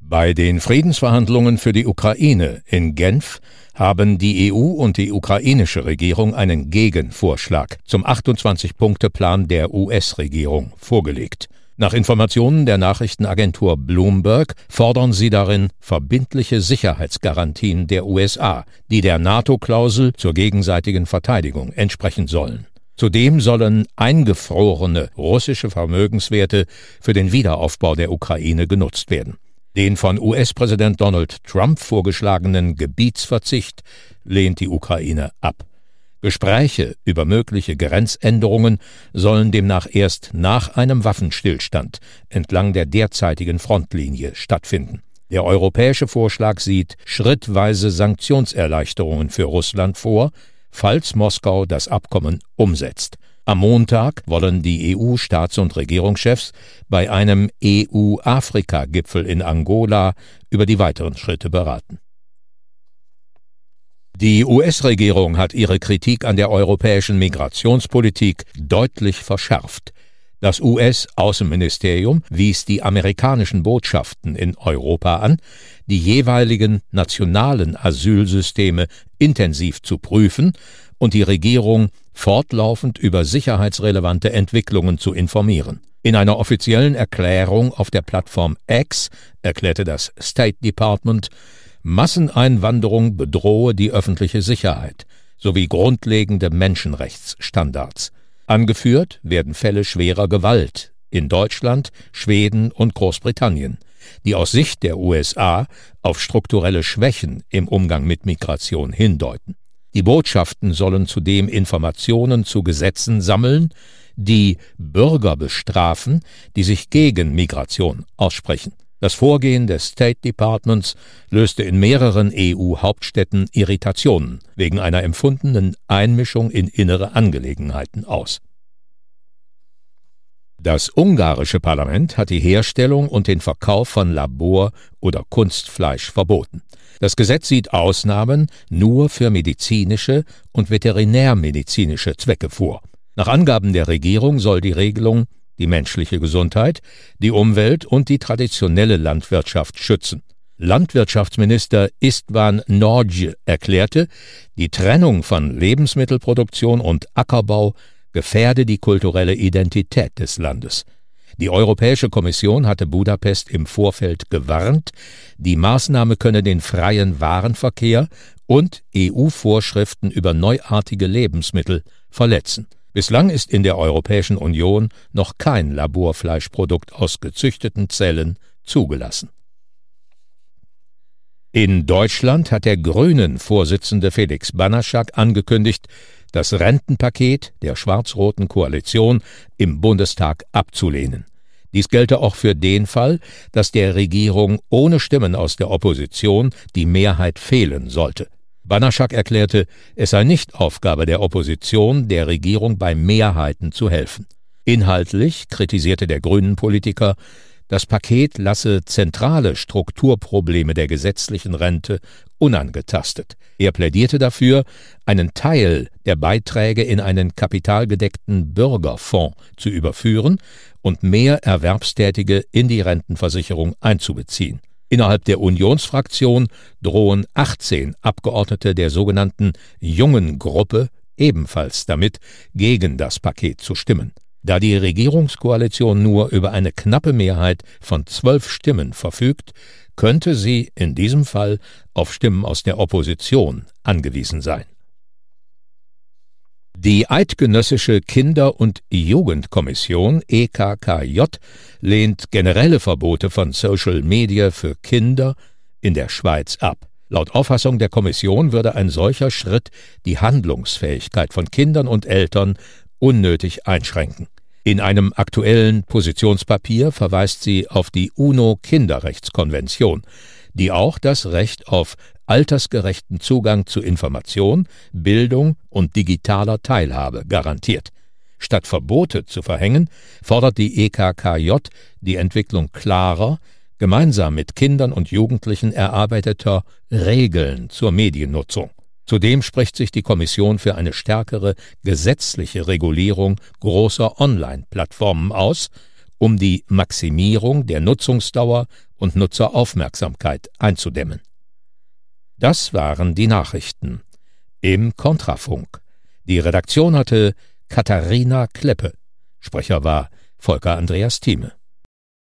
Bei den Friedensverhandlungen für die Ukraine in Genf haben die EU und die ukrainische Regierung einen Gegenvorschlag zum 28-Punkte-Plan der US-Regierung vorgelegt. Nach Informationen der Nachrichtenagentur Bloomberg fordern sie darin verbindliche Sicherheitsgarantien der USA, die der NATO-Klausel zur gegenseitigen Verteidigung entsprechen sollen. Zudem sollen eingefrorene russische Vermögenswerte für den Wiederaufbau der Ukraine genutzt werden. Den von US-Präsident Donald Trump vorgeschlagenen Gebietsverzicht lehnt die Ukraine ab. Gespräche über mögliche Grenzänderungen sollen demnach erst nach einem Waffenstillstand entlang der derzeitigen Frontlinie stattfinden. Der europäische Vorschlag sieht schrittweise Sanktionserleichterungen für Russland vor, falls Moskau das Abkommen umsetzt. Am Montag wollen die EU-Staats- und Regierungschefs bei einem EU-Afrika-Gipfel in Angola über die weiteren Schritte beraten. Die US-Regierung hat ihre Kritik an der europäischen Migrationspolitik deutlich verschärft. Das US-Außenministerium wies die amerikanischen Botschaften in Europa an, die jeweiligen nationalen Asylsysteme intensiv zu prüfen und die Regierung fortlaufend über sicherheitsrelevante Entwicklungen zu informieren. In einer offiziellen Erklärung auf der Plattform X erklärte das State Department, Masseneinwanderung bedrohe die öffentliche Sicherheit sowie grundlegende Menschenrechtsstandards. Angeführt werden Fälle schwerer Gewalt in Deutschland, Schweden und Großbritannien, die aus Sicht der USA auf strukturelle Schwächen im Umgang mit Migration hindeuten. Die Botschaften sollen zudem Informationen zu Gesetzen sammeln, die Bürger bestrafen, die sich gegen Migration aussprechen. Das Vorgehen des State Departments löste in mehreren EU-Hauptstädten Irritationen wegen einer empfundenen Einmischung in innere Angelegenheiten aus. Das ungarische Parlament hat die Herstellung und den Verkauf von Labor- oder Kunstfleisch verboten. Das Gesetz sieht Ausnahmen nur für medizinische und veterinärmedizinische Zwecke vor. Nach Angaben der Regierung soll die Regelung die menschliche Gesundheit, die Umwelt und die traditionelle Landwirtschaft schützen. Landwirtschaftsminister István Nagy erklärte, die Trennung von Lebensmittelproduktion und Ackerbau gefährde die kulturelle Identität des Landes. Die Europäische Kommission hatte Budapest im Vorfeld gewarnt, die Maßnahme könne den freien Warenverkehr und EU-Vorschriften über neuartige Lebensmittel verletzen. Bislang ist in der Europäischen Union noch kein Laborfleischprodukt aus gezüchteten Zellen zugelassen. In Deutschland hat der Grünen-Vorsitzende Felix Banaschak angekündigt, das Rentenpaket der schwarz-roten Koalition im Bundestag abzulehnen. Dies gelte auch für den Fall, dass der Regierung ohne Stimmen aus der Opposition die Mehrheit fehlen sollte. Banaschak erklärte, es sei nicht Aufgabe der Opposition, der Regierung bei Mehrheiten zu helfen. Inhaltlich kritisierte der Grünen-Politiker, das Paket lasse zentrale Strukturprobleme der gesetzlichen Rente unangetastet. Er plädierte dafür, einen Teil der Beiträge in einen kapitalgedeckten Bürgerfonds zu überführen und mehr Erwerbstätige in die Rentenversicherung einzubeziehen. Innerhalb der Unionsfraktion drohen 18 Abgeordnete der sogenannten Jungen Gruppe ebenfalls damit, gegen das Paket zu stimmen. Da die Regierungskoalition nur über eine knappe Mehrheit von 12 Stimmen verfügt, könnte sie in diesem Fall auf Stimmen aus der Opposition angewiesen sein. Die Eidgenössische Kinder- und Jugendkommission EKKJ lehnt generelle Verbote von Social Media für Kinder in der Schweiz ab. Laut Auffassung der Kommission würde ein solcher Schritt die Handlungsfähigkeit von Kindern und Eltern unnötig einschränken. In einem aktuellen Positionspapier verweist sie auf die UNO-Kinderrechtskonvention, die auch das Recht auf altersgerechten Zugang zu Information, Bildung und digitaler Teilhabe garantiert. Statt Verbote zu verhängen, fordert die EKKJ die Entwicklung klarer, gemeinsam mit Kindern und Jugendlichen erarbeiteter Regeln zur Mediennutzung. Zudem spricht sich die Kommission für eine stärkere gesetzliche Regulierung großer Online-Plattformen aus, um die Maximierung der Nutzungsdauer und Nutzeraufmerksamkeit einzudämmen. Das waren die Nachrichten im Kontrafunk. Die Redaktion hatte Katharina Kleppe. Sprecher war Volker Andreas Thieme.